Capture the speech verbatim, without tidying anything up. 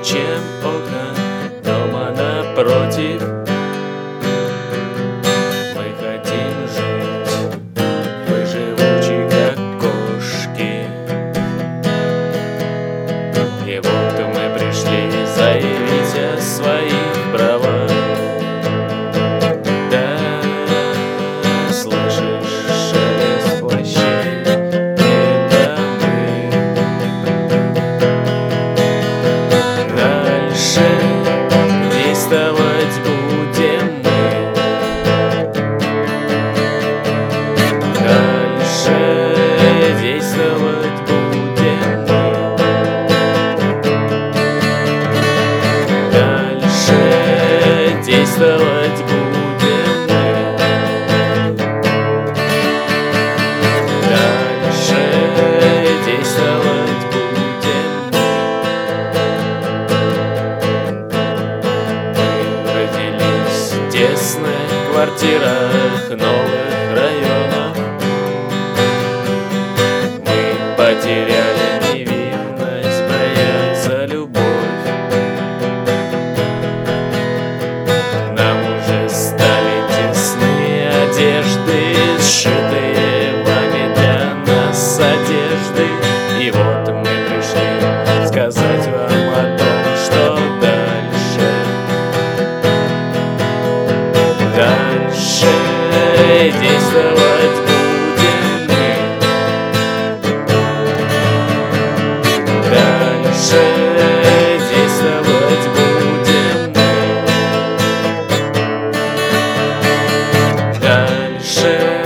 чем окна дома напротив. Мы хотим жить, мы живучи, как кошки. И вот мы пришли заявить о своих правах. Да, слышишь шелест плащей? Это мы. Дальше действовать будем мы. Дальше действовать будем мы. Дальше действовать будем мы. Дальше действовать будем мы. Мы родились в тесных квартирах новых районов. Мы потеряли невинность, боятся любовь. Нам уже стали тесны одежды, сшитые вами для нас одежды. И вот мы пришли сказать вам о том, что дальше. Дальше действовать будем мы. Дальше действовать будем мы. Дальше